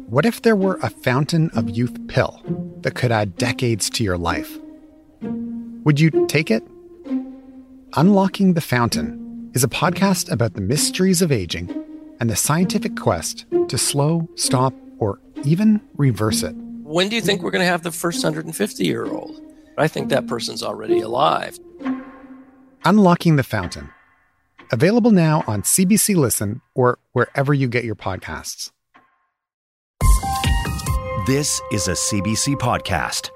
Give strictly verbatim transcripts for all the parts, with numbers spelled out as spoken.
What if there were a fountain of youth pill that could add decades to your life? Would you take it? Unlocking the Fountain is a podcast about the mysteries of aging and the scientific quest to slow, stop, or even reverse it. When do you think we're going to have the first one hundred fifty-year-old? I think that person's already alive. Unlocking the Fountain. Available now on C B C Listen or wherever you get your podcasts. This is a C B C podcast.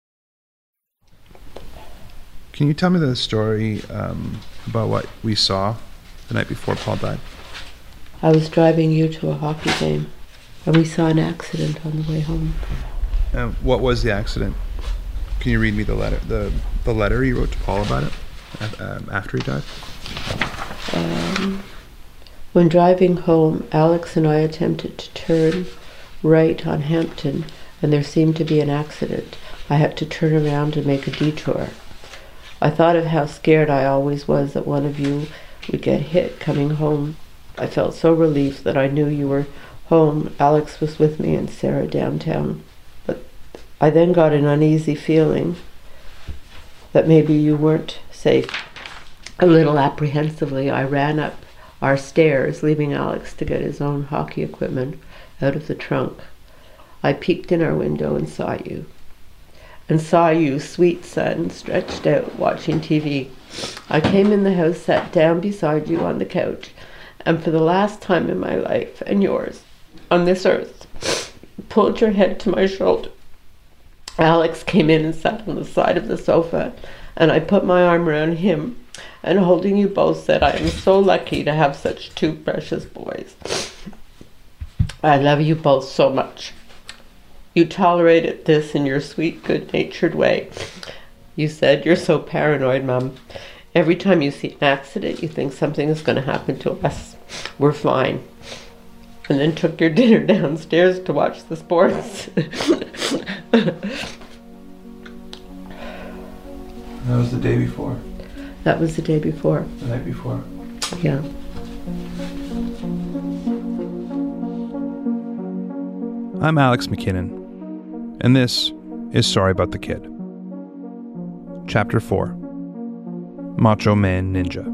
Can you tell me the story um, about what we saw the night before Paul died? I was driving you to a hockey game, and we saw an accident on the way home. Uh, what was the accident? Can you read me the letter, the the letter you wrote to Paul about it um, after he died? Um, when driving home, Alex and I attempted to turn right on Hampton, and there seemed to be an accident. I had to turn around and make a detour. I thought of how scared I always was that one of you would get hit coming home. I felt so relieved that I knew you were home. Alex was with me and Sarah downtown. But I then got an uneasy feeling that maybe you weren't safe. A little apprehensively, I ran up our stairs, leaving Alex to get his own hockey equipment out of the trunk. I peeked in our window and saw you. And saw you, sweet son, stretched out, watching T V. I came in the house, sat down beside you on the couch, and for the last time in my life, and yours, on this earth, pulled your head to my shoulder. Alex came in and sat on the side of the sofa, and I put my arm around him, and holding you both said, I am so lucky to have such two precious boys. I love you both so much. You tolerated this in your sweet, good-natured way. You said, you're so paranoid, Mum. Every time you see an accident, you think something is going to happen to us. We're fine. And then took your dinner downstairs to watch the sports. That was the day before. That was the day before. The night before. Yeah. I'm Alex McKinnon, and this is Sorry About the Kid. Chapter four. Macho Man Ninja.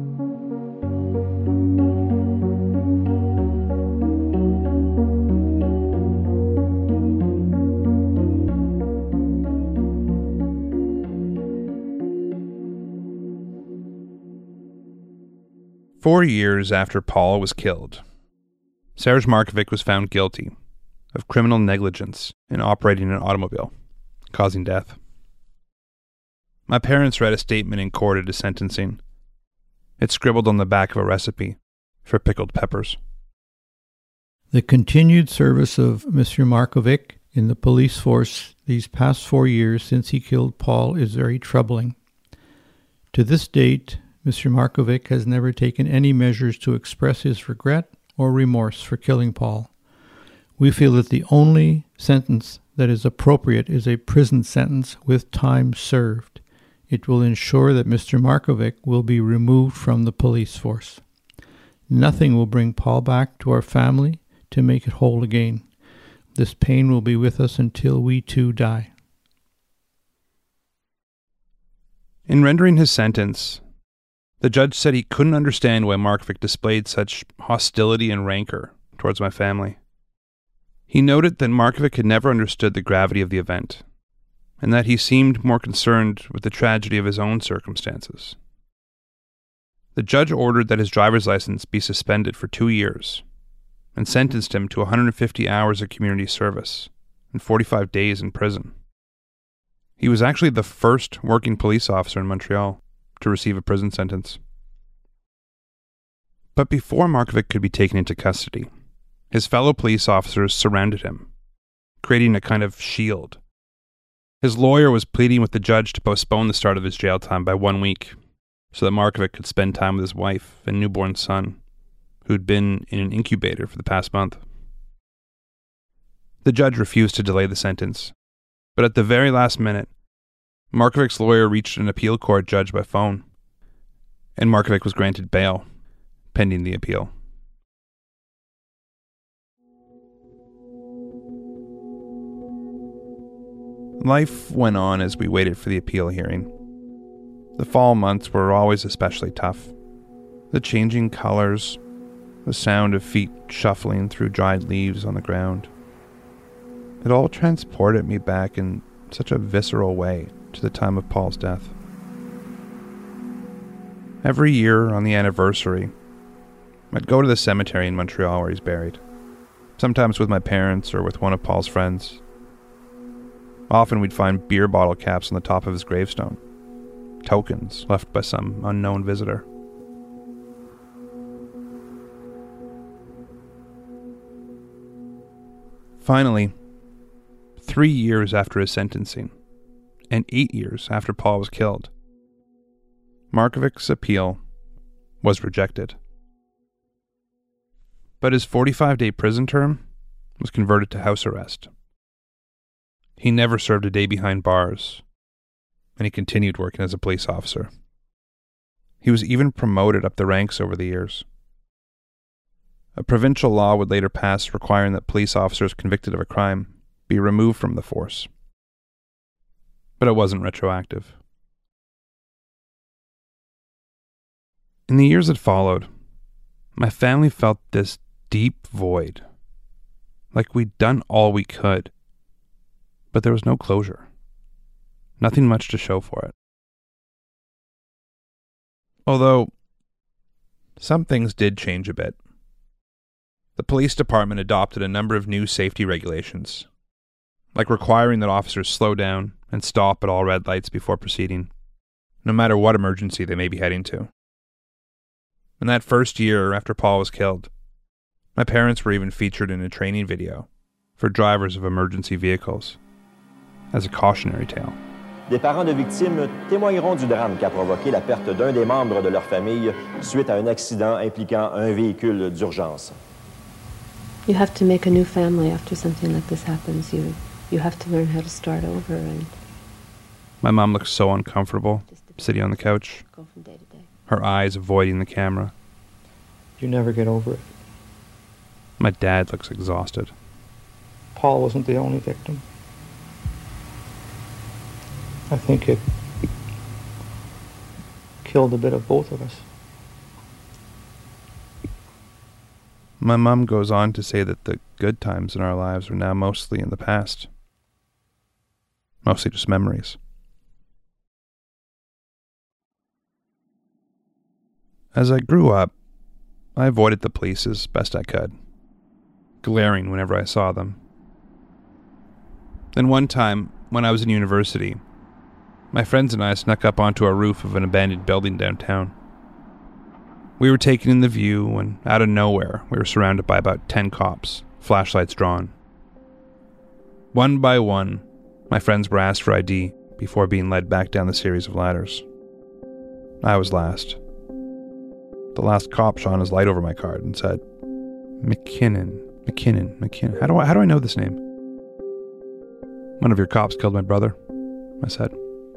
Four years after Paul was killed, Serge Markovic was found guilty of criminal negligence in operating an automobile, causing death. My parents read a statement in court at his sentencing. It scribbled on the back of a recipe for pickled peppers. The continued service of Monsieur Markovic in the police force these past four years since he killed Paul is very troubling. To this date, Monsieur Markovic has never taken any measures to express his regret or remorse for killing Paul. We feel that the only sentence that is appropriate is a prison sentence with time served. It will ensure that Mister Markovic will be removed from the police force. Nothing will bring Paul back to our family to make it whole again. This pain will be with us until we too die. In rendering his sentence, the judge said he couldn't understand why Markovic displayed such hostility and rancor towards my family. He noted that Markovic had never understood the gravity of the event, and that he seemed more concerned with the tragedy of his own circumstances. The judge ordered that his driver's license be suspended for two years, and sentenced him to one hundred fifty hours of community service and forty-five days in prison. He was actually the first working police officer in Montreal to receive a prison sentence. But before Markovic could be taken into custody, his fellow police officers surrounded him, creating a kind of shield. His lawyer was pleading with the judge to postpone the start of his jail time by one week, so that Markovic could spend time with his wife and newborn son, who'd been in an incubator for the past month. The judge refused to delay the sentence, but at the very last minute, Markovic's lawyer reached an appeal court judge by phone, and Markovic was granted bail, pending the appeal. Life went on as we waited for the appeal hearing. The fall months were always especially tough. The changing colors, the sound of feet shuffling through dried leaves on the ground. It all transported me back in such a visceral way to the time of Paul's death. Every year on the anniversary, I'd go to the cemetery in Montreal where he's buried, sometimes with my parents or with one of Paul's friends. Often we'd find beer bottle caps on the top of his gravestone, tokens left by some unknown visitor. Finally, three years after his sentencing, and eight years after Paul was killed, Markovic's appeal was rejected. But his forty-five-day prison term was converted to house arrest. He never served a day behind bars, and he continued working as a police officer. He was even promoted up the ranks over the years. A provincial law would later pass requiring that police officers convicted of a crime be removed from the force. But it wasn't retroactive. In the years that followed, my family felt this deep void, like we'd done all we could, but there was no closure, nothing much to show for it. Although, some things did change a bit. The police department adopted a number of new safety regulations, like requiring that officers slow down and stop at all red lights before proceeding, no matter what emergency they may be heading to. In that first year after Paul was killed, my parents were even featured in a training video for drivers of emergency vehicles as a cautionary tale. Des parents de victimes témoigneront du drame qui a provoqué la perte d'un des membres de leur famille suite à un accident impliquant un véhicule d'urgence. You have to make a new family after something like this happens. You you have to learn how to start over and My mom looks so uncomfortable, sitting on the couch, go from day to day. her eyes avoiding the camera. You never get over it. My dad looks exhausted. Paul wasn't the only victim. I think it killed a bit of both of us. My mom goes on to say that the good times in our lives are now mostly in the past. Mostly just memories. As I grew up, I avoided the police as best I could, glaring whenever I saw them. Then one time, when I was in university, my friends and I snuck up onto a roof of an abandoned building downtown. We were taking in the view when, out of nowhere, we were surrounded by about ten cops, flashlights drawn. One by one, my friends were asked for I D before being led back down the series of ladders. I was last. The last cop shone his light over my card and said, McKinnon, McKinnon, McKinnon. How do I, how do I know this name? One of your cops killed my brother, I said.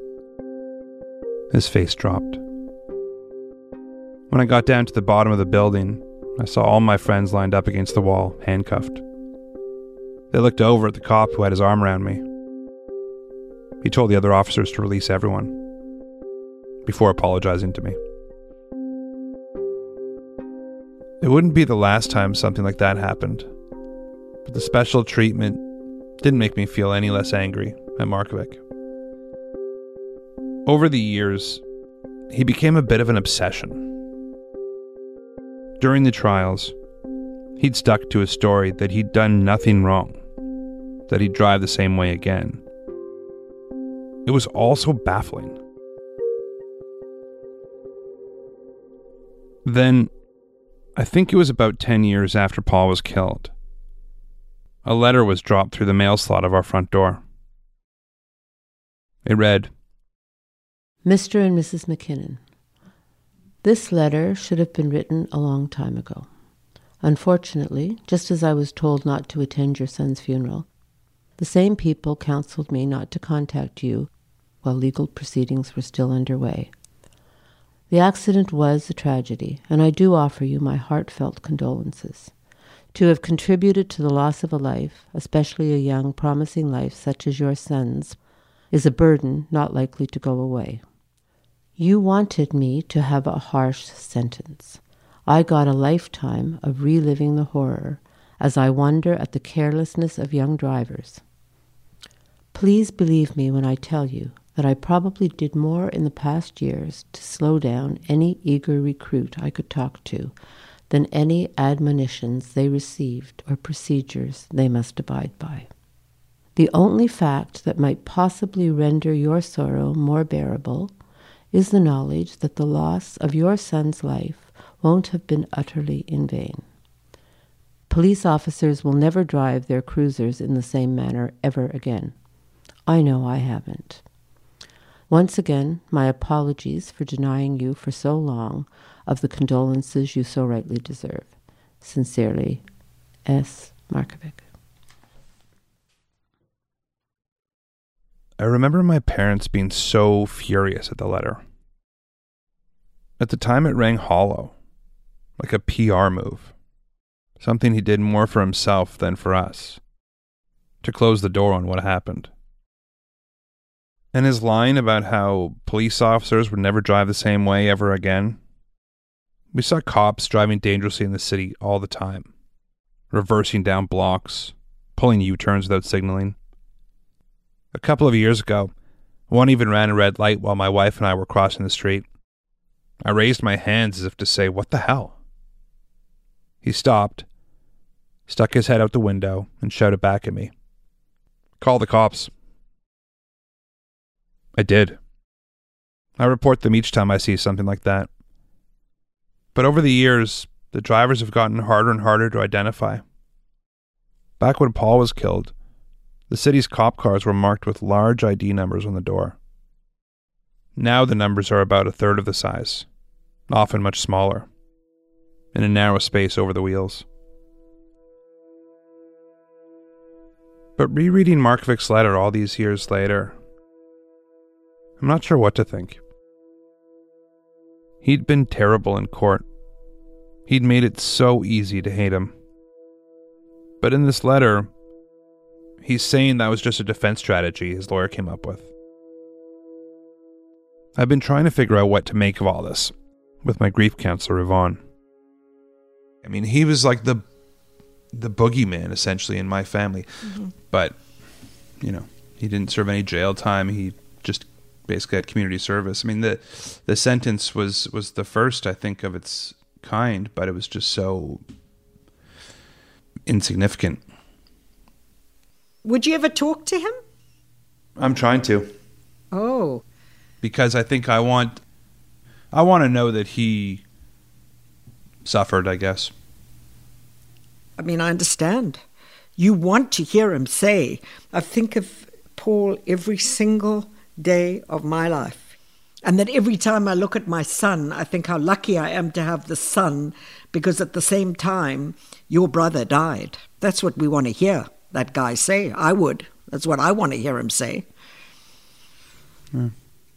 His face dropped. When I got down to the bottom of the building, I saw all my friends lined up against the wall, handcuffed. They looked over at the cop who had his arm around me. He told the other officers to release everyone, before apologizing to me. It wouldn't be the last time something like that happened, but the special treatment didn't make me feel any less angry at Markovic. Over the years, he became a bit of an obsession. During the trials, he'd stuck to his story that he'd done nothing wrong, that he'd drive the same way again. It was all so baffling. Then, I think it was about ten years after Paul was killed, a letter was dropped through the mail slot of our front door. It read, Mister and Missus McKinnon, this letter should have been written a long time ago. Unfortunately, just as I was told not to attend your son's funeral, the same people counseled me not to contact you while legal proceedings were still underway. The accident was a tragedy, and I do offer you my heartfelt condolences. To have contributed to the loss of a life, especially a young, promising life such as your son's, is a burden not likely to go away. You wanted me to have a harsh sentence. I got a lifetime of reliving the horror as I wonder at the carelessness of young drivers. Please believe me when I tell you that I probably did more in the past years to slow down any eager recruit I could talk to than any admonitions they received or procedures they must abide by. The only fact that might possibly render your sorrow more bearable is the knowledge that the loss of your son's life won't have been utterly in vain. Police officers will never drive their cruisers in the same manner ever again. I know I haven't. Once again, my apologies for denying you for so long of the condolences you so rightly deserve. Sincerely, S. Markovic. I remember my parents being so furious at the letter. At the time, it rang hollow, like a P R move, something he did more for himself than for us, to close the door on what happened. And his line about how police officers would never drive the same way ever again. We saw cops driving dangerously in the city all the time, reversing down blocks, pulling U-turns without signaling. A couple of years ago, one even ran a red light while my wife and I were crossing the street. I raised my hands as if to say, "What the hell?" He stopped, stuck his head out the window, and shouted back at me, "Call the cops." I did. I report them each time I see something like that. But over the years, the drivers have gotten harder and harder to identify. Back when Paul was killed, the city's cop cars were marked with large I D numbers on the door. Now the numbers are about a third of the size, often much smaller, in a narrow space over the wheels. But rereading Markovic's letter all these years later, I'm not sure what to think. He'd been terrible in court. He'd made it so easy to hate him. But in this letter, he's saying that was just a defense strategy his lawyer came up with. I've been trying to figure out what to make of all this with my grief counselor, Yvonne. I mean, he was like the the boogeyman, essentially, in my family. Mm-hmm. But, you know, he didn't serve any jail time. He just basically had community service. I mean, the the sentence was, was the first, I think, of its kind, but it was just so insignificant. Would you ever talk to him? I'm trying to. Oh. Because I think I want, I want to know that he suffered, I guess. I mean, I understand. You want to hear him say, I think of Paul every single day of my life. And that every time I look at my son, I think how lucky I am to have the son, because at the same time, your brother died. That's what we want to hear that guy say. I would. That's what I want to hear him say. Hmm.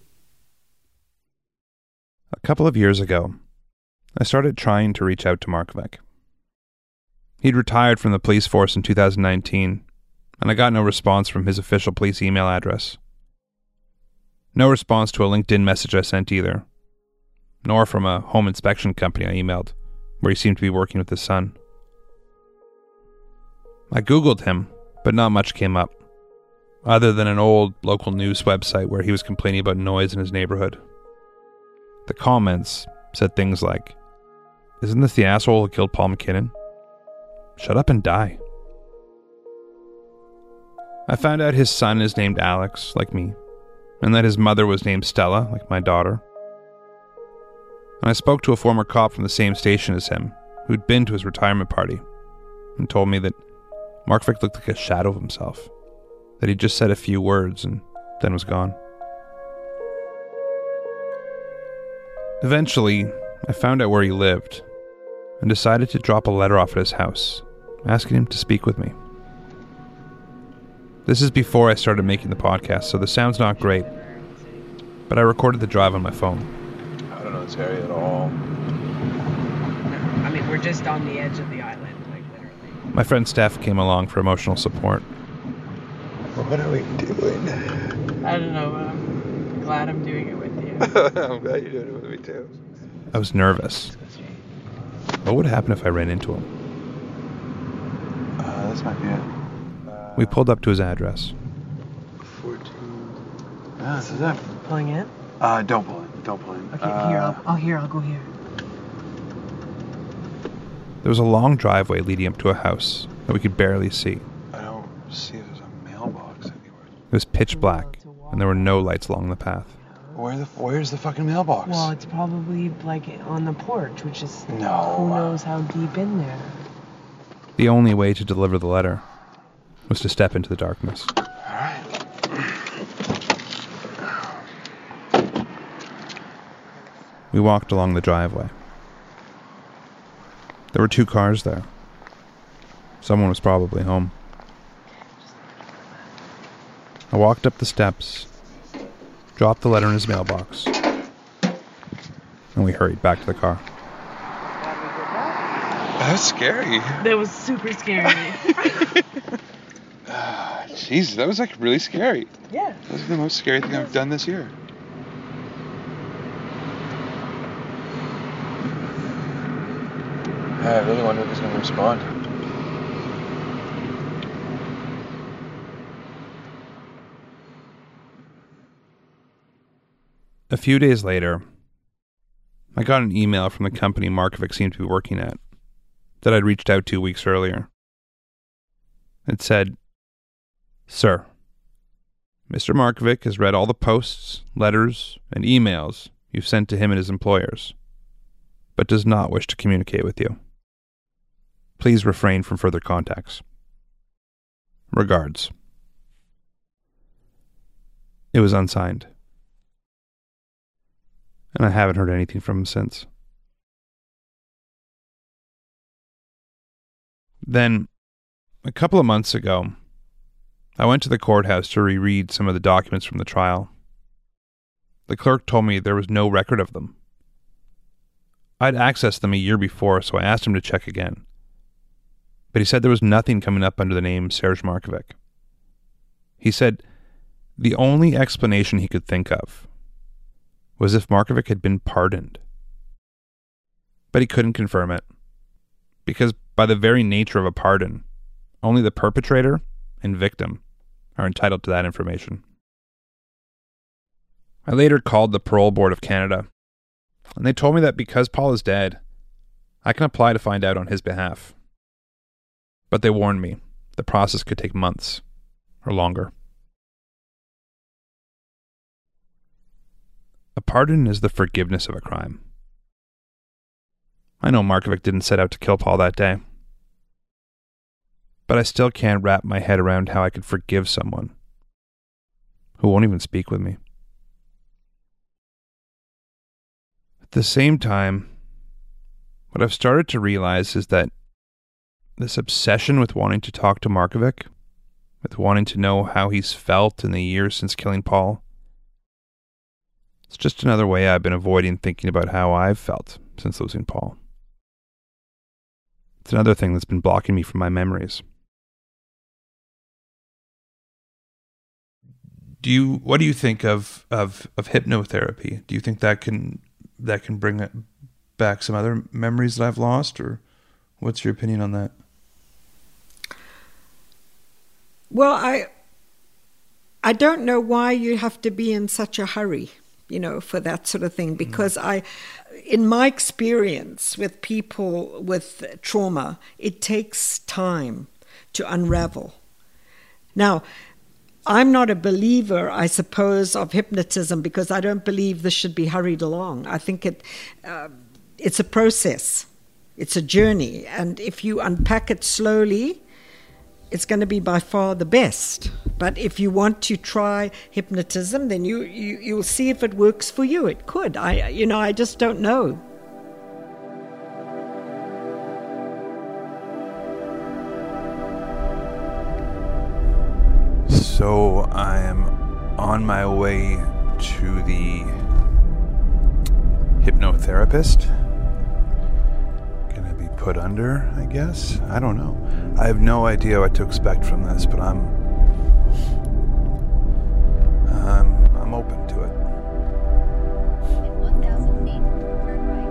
A couple of years ago, I started trying to reach out to Markovic. He'd retired from the police force in two thousand nineteen, and I got no response from his official police email address. No response to a LinkedIn message I sent either, nor from a home inspection company I emailed, where he seemed to be working with his son. I Googled him, but not much came up, other than an old local news website where he was complaining about noise in his neighborhood. The comments said things like, "Isn't this the asshole who killed Paul McKinnon? Shut up and die." I found out his son is named Alex, like me, and that his mother was named Stella, like my daughter. And I spoke to a former cop from the same station as him, who'd been to his retirement party, and told me that Markovic looked like a shadow of himself, that he'd just said a few words and then was gone. Eventually, I found out where he lived, and decided to drop a letter off at his house, asking him to speak with me. This is before I started making the podcast, so the sound's not great, but I recorded the drive on my phone. I don't know this area at all. No, I mean, we're just on the edge of the island, like literally. My friend Steph came along for emotional support. What are we doing? I don't know, but I'm glad I'm doing it with you. I'm glad you're doing it with me too. I was nervous. What would happen if I ran into him? Uh, this might be it. Uh, We pulled up to his address. fourteen. Yeah, this is it. Pulling in? Uh, don't pull in. Don't pull in. Okay, uh, here, I'll, I'll here, I'll go here. There was a long driveway leading up to a house that we could barely see. I don't see if there's a mailbox anywhere. It was pitch black, and there were no lights along the path. Where the where's the fucking mailbox? Well, it's probably like on the porch, which is No. who knows how deep in there. The only way to deliver the letter was to step into the darkness. Alright. We walked along the driveway. There were two cars there. Someone was probably home. I walked up the steps, dropped the letter in his mailbox, and we hurried back to the car. That's scary. That was super scary. Ah, jeez, that was like really scary. Yeah. That was the most scary thing I've done this year. I really wonder if he's going to respond. A few days later, I got an email from the company Markovic seemed to be working at that I'd reached out to weeks earlier. It said, "Sir, Mister Markovic has read all the posts, letters, and emails you've sent to him and his employers, but does not wish to communicate with you. Please refrain from further contacts. Regards." It was unsigned, and I haven't heard anything from him since. Then, a couple of months ago, I went to the courthouse to reread some of the documents from the trial. The clerk told me there was no record of them. I'd accessed them a year before, so I asked him to check again. But he said there was nothing coming up under the name Serge Markovic. He said the only explanation he could think of was if Markovic had been pardoned. But he couldn't confirm it, because by the very nature of a pardon, only the perpetrator and victim are entitled to that information. I later called the Parole Board of Canada, and they told me that because Paul is dead, I can apply to find out on his behalf. But they warned me the process could take months or longer. A pardon is the forgiveness of a crime. I know Markovic didn't set out to kill Paul that day, but I still can't wrap my head around how I could forgive someone who won't even speak with me. At the same time, what I've started to realize is that this obsession with wanting to talk to Markovic, with wanting to know how he's felt in the years since killing Paul, it's just another way I've been avoiding thinking about how I've felt since losing Paul. It's another thing that's been blocking me from my memories. Do you? What do you think of of, of hypnotherapy? Do you think that can that can bring back some other memories that I've lost, or what's your opinion on that? Well, I I don't know why you have to be in such a hurry, you know, for that sort of thing, because mm. I, in my experience with people with trauma, it takes time to unravel. Now, I'm not a believer, I suppose, of hypnotism, because I don't believe this should be hurried along. I think it uh, it's a process. It's a journey. And if you unpack it slowly, it's going to be by far the best. But if you want to try hypnotism, then you, you, you'll see if it works for you. It could. I, you know, I just don't know. So I am on my way to the hypnotherapist. Gonna be put under, I guess? I don't know. I have no idea what to expect from this, but I'm... I'm, I'm open to it. In one thousand feet, turn right.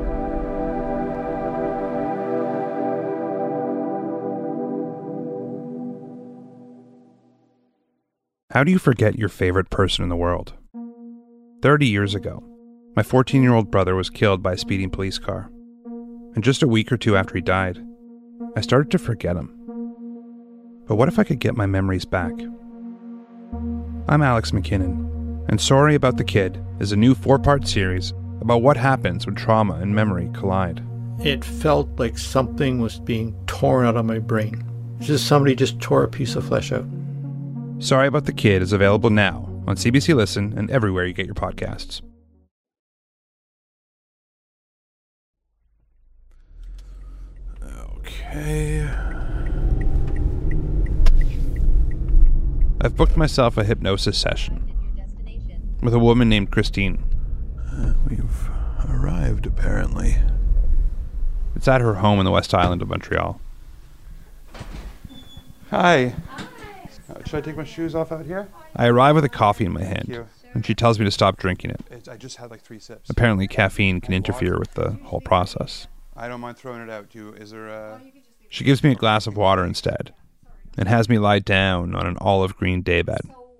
How do you forget your favorite person in the world? Thirty years ago, my fourteen-year-old brother was killed by a speeding police car. And just a week or two after he died, I started to forget him. But what if I could get my memories back? I'm Alex McKinnon, and Sorry About the Kid is a new four-part series about what happens when trauma and memory collide. It felt like something was being torn out of my brain. It's just somebody just tore a piece of flesh out. Sorry About the Kid is available now on C B C Listen and everywhere you get your podcasts. Okay. I've booked myself a hypnosis session with a woman named Christine. Uh, we've arrived, apparently. It's at her home in the West Island of Montreal. Hi. Hi. Uh, should I take my shoes off out here? I arrive with a coffee in my hand, and she tells me to stop drinking it. It's, I just had like three sips. Apparently, caffeine can interfere with the whole process. I don't mind throwing it out. Do you, is there a... She gives me a glass of water instead, and has me lie down on an olive green daybed.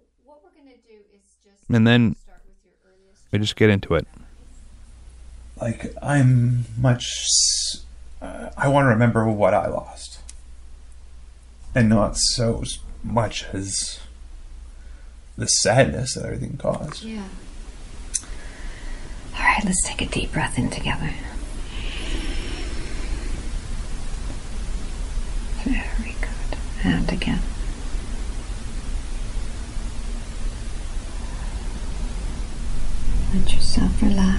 And then we just get into it. Like, I'm much... Uh, I want to remember what I lost. And not so much as the sadness that everything caused. Yeah. All right, let's take a deep breath in together. Very good. And again. Let yourself relax.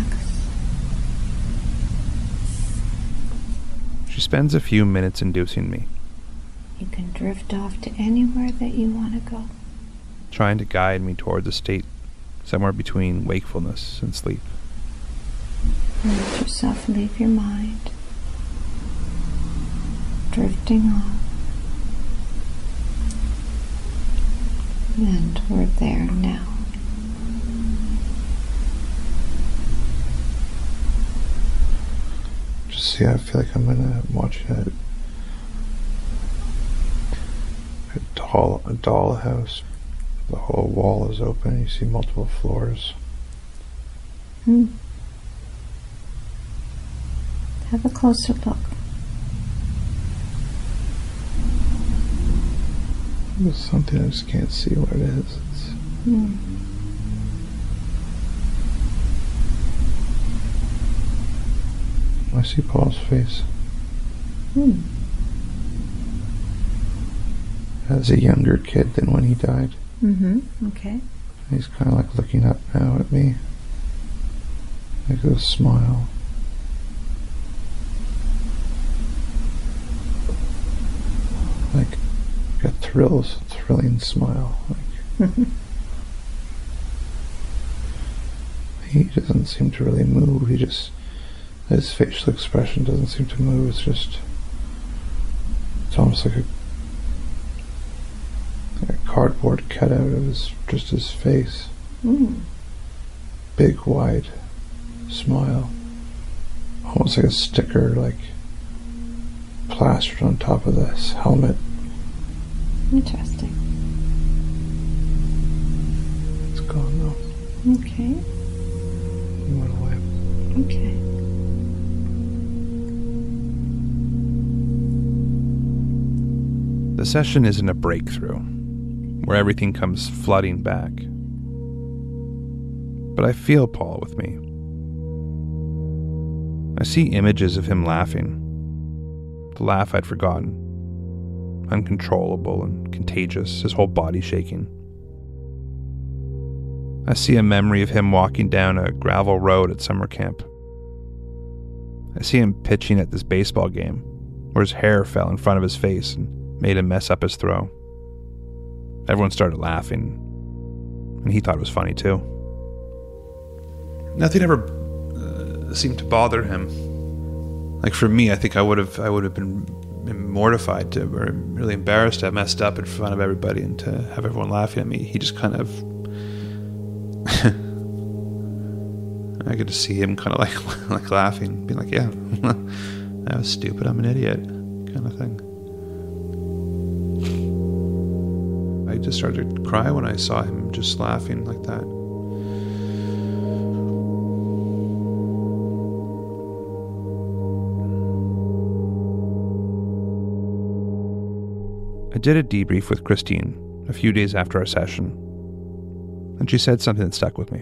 She spends a few minutes inducing me, You can drift off to anywhere that you want to go. trying to guide me towards a state somewhere between wakefulness and sleep. Let yourself leave your mind, drifting off. And we're there now. Just see, I feel like I'm gonna watch a, a doll, a dollhouse. The whole wall is open. You see multiple floors. Hmm. Have a closer look. There's something I just can't see what it is. It's, Hmm. I see Paul's face Hmm. as a younger kid than when he died. Mm-hmm. Okay. He's kind of like looking up now at me, like with a smile. Like a thrills, thrilling smile. Like he doesn't seem to really move. He just, his facial expression doesn't seem to move. It's just, it's almost like a, like a cardboard cutout of his, just his face. Mm. Big, wide smile. Almost like a sticker, like plastered on top of this helmet. Interesting. It's gone though. Okay. He went away. Okay. The session isn't a breakthrough, where everything comes flooding back. But I feel Paul with me. I see images of him laughing. The laugh I'd forgotten. Uncontrollable and contagious, his whole body shaking. I see a memory of him walking down a gravel road at summer camp. I see him pitching at this baseball game, where his hair fell in front of his face and made him mess up his throw. Everyone started laughing, and he thought it was funny too. Nothing ever uh, seemed to bother him. Like for me, I think I would have I would have been mortified to, or really embarrassed to have messed up in front of everybody and to have everyone laughing at me. He just kind of I could just see him kind of like like laughing, being like, yeah, that was stupid, I'm an idiot, kind of thing. I just started to cry when I saw him just laughing like that. I did a debrief with Christine a few days after our session, and she said something that stuck with me.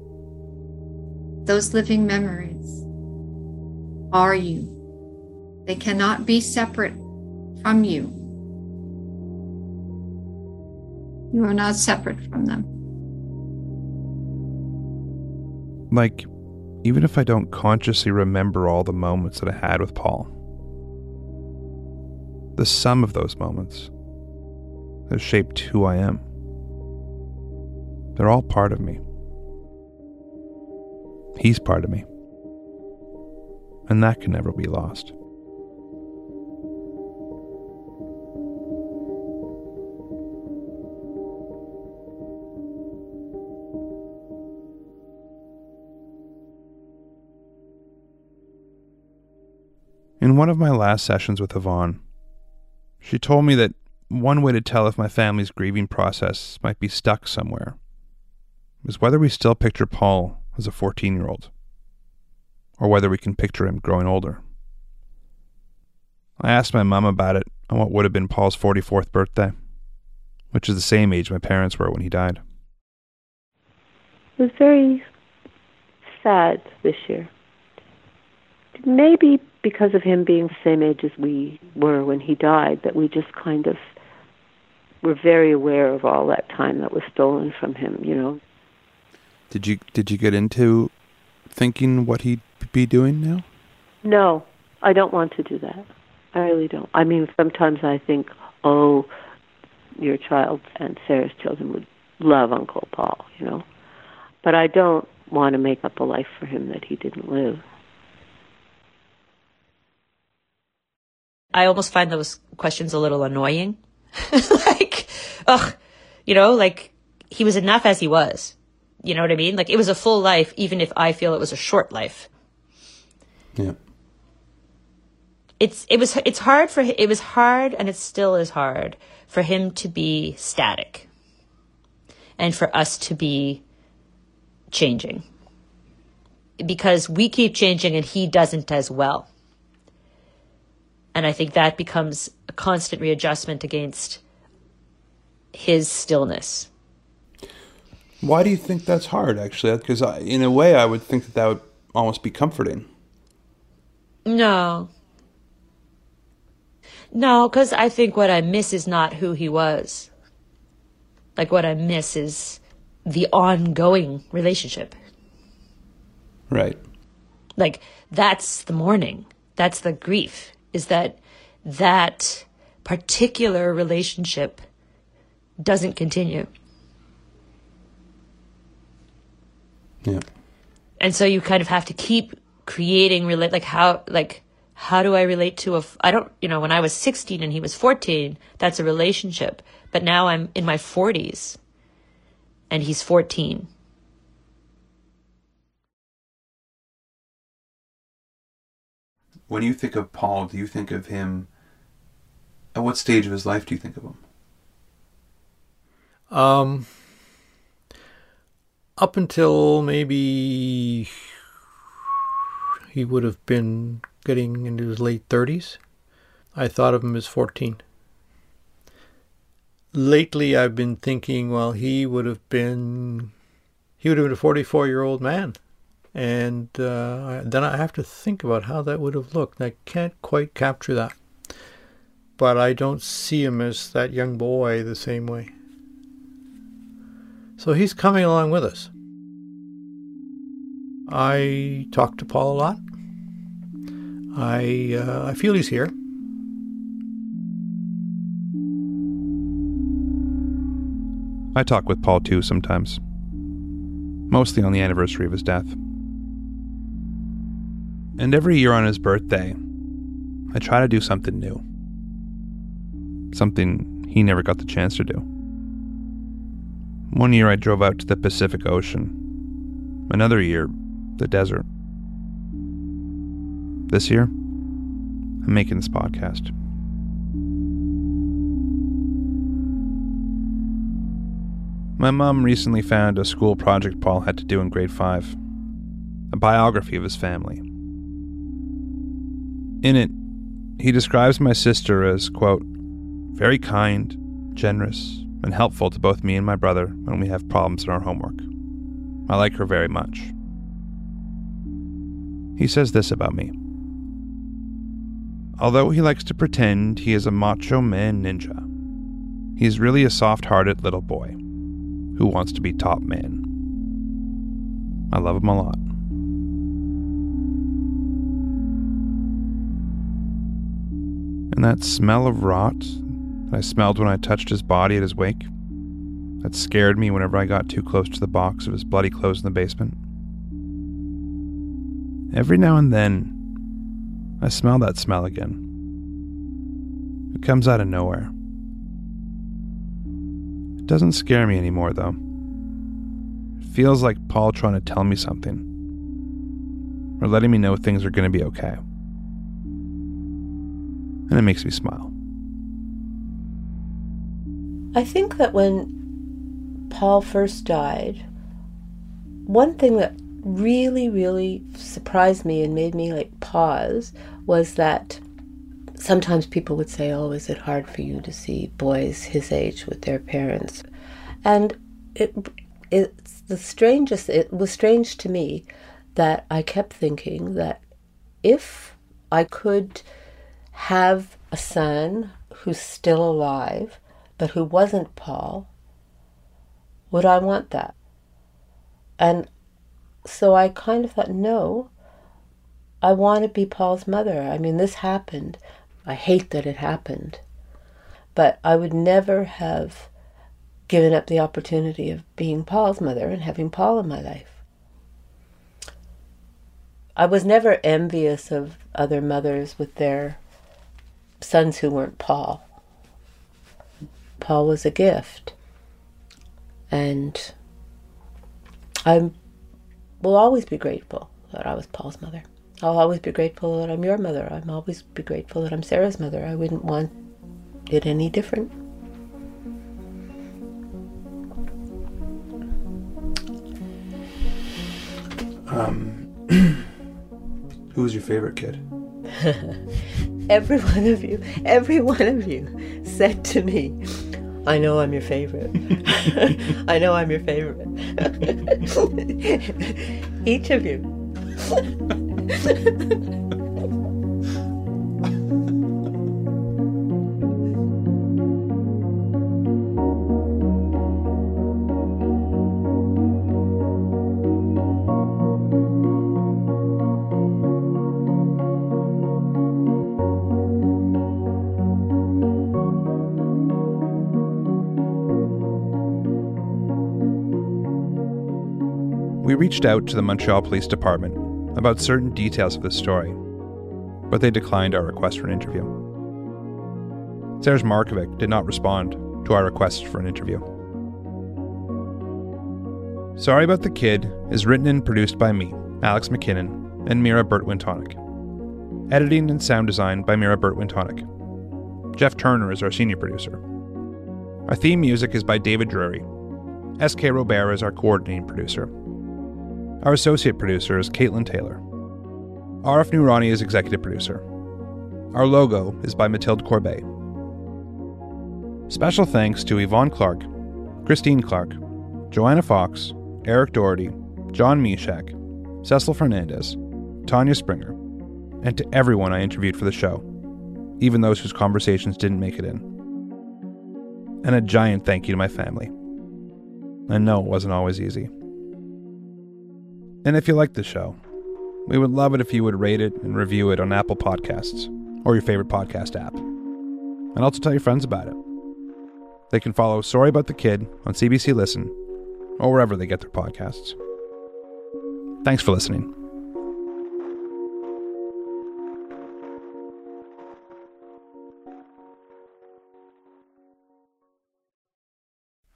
Those living memories are you. They cannot be separate from you. You are not separate from them. Like, even if I don't consciously remember all the moments that I had with Paul, the sum of those moments has shaped who I am. They're all part of me. He's part of me. And that can never be lost. In one of my last sessions with Yvonne, she told me that one way to tell if my family's grieving process might be stuck somewhere is whether we still picture Paul as a fourteen-year-old, or whether we can picture him growing older. I asked my mum about it on what would have been Paul's forty-fourth birthday, which is the same age my parents were when he died. It was very sad this year. Maybe because of him being the same age as we were when he died, that we just kind of were very aware of all that time that was stolen from him, you know. Did you did you get into thinking what he'd be doing now? No, I don't want to do that. I really don't. I mean, sometimes I think, oh, your child and Sarah's children would love Uncle Paul, you know. But I don't want to make up a life for him that he didn't live. I almost find those questions a little annoying. Like, ugh, you know, like, he was enough as he was. You know what I mean? Like, it was a full life, even if I feel it was a short life. Yeah. It's, it was, it's hard for, it was hard, and it still is hard, for him to be static. And for us to be changing. Because we keep changing and he doesn't as well. And I think that becomes a constant readjustment against his stillness. Why do you think that's hard, actually? Because in a way, I would think that that would almost be comforting. No. No, because I think what I miss is not who he was. Like, what I miss is the ongoing relationship. Right. Like, that's the mourning. That's the grief. Is that that particular relationship doesn't continue. Yeah. And so you kind of have to keep creating, relate, like how, like, how do I relate to a, I don't, you know, when I was sixteen and he was fourteen, that's a relationship. But now I'm in my forties and he's fourteen. When you think of Paul, do you think of him, at what stage of his life do you think of him? Um, up until maybe he would have been getting into his late thirties, I thought of him as fourteen. Lately, I've been thinking, well, he would have been, he would have been a forty-four-year-old man. And uh, then I have to think about how that would have looked. I can't quite capture that. But I don't see him as that young boy the same way. So he's coming along with us. I talk to Paul a lot. I uh, I feel he's here. I talk with Paul too sometimes. Mostly on the anniversary of his death. And every year on his birthday, I try to do something new. Something he never got the chance to do. One year I drove out to the Pacific Ocean. Another year, the desert. This year, I'm making this podcast. My mom recently found a school project Paul had to do in grade five. A biography of his family. In it, he describes my sister as, quote, very kind, generous, and helpful to both me and my brother when we have problems in our homework. I like her very much. He says this about me. Although he likes to pretend he is a macho man ninja, he is really a soft-hearted little boy who wants to be top man. I love him a lot. And that smell of rot that I smelled when I touched his body at his wake, that scared me whenever I got too close to the box of his bloody clothes in the basement. Every now and then, I smell that smell again. It comes out of nowhere. It doesn't scare me anymore, though. It feels like Paul trying to tell me something, or letting me know things are going to be okay. And it makes me smile. I think that when Paul first died, one thing that really, really surprised me and made me like pause was that sometimes people would say, oh, is it hard for you to see boys his age with their parents? And it it's the strangest, it was strange to me that I kept thinking that if I could have a son who's still alive, but who wasn't Paul, would I want that? And so I kind of thought, no, I want to be Paul's mother. I mean, this happened. I hate that it happened. But I would never have given up the opportunity of being Paul's mother and having Paul in my life. I was never envious of other mothers with their sons who weren't Paul. Paul was a gift. And I will always be grateful that I was Paul's mother. I'll always be grateful that I'm your mother. I'm always be grateful that I'm Sarah's mother. I wouldn't want it any different. Um, who's your favorite kid? Every one of you, every one of you said to me, I know I'm your favorite. I know I'm your favorite. Each of you. We reached out to the Montreal Police Department about certain details of this story, but they declined our request for an interview. Serge Markovic did not respond to our request for an interview. Sorry About the Kid is written and produced by me, Alex McKinnon, and Mira Burt-Wintonic. Editing and sound design by Mira Burt-Wintonic. Jeff Turner is our senior producer. Our theme music is by David Drury. S K Robert is our coordinating producer. Our associate producer is Caitlin Taylor. Arif Noorani is executive producer. Our logo is by Mathilde Corbet. Special thanks to Yvonne Clark, Christine Clark, Joanna Fox, Eric Doherty, John Mishak, Cecil Fernandez, Tanya Springer, and to everyone I interviewed for the show, even those whose conversations didn't make it in. And a giant thank you to my family. I know it wasn't always easy. And if you like the show, we would love it if you would rate it and review it on Apple Podcasts or your favorite podcast app. And also tell your friends about it. They can follow Sorry About the Kid on C B C Listen or wherever they get their podcasts. Thanks for listening.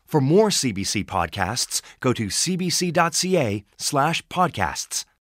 For more C B C podcasts, go to cbc.ca slash podcasts.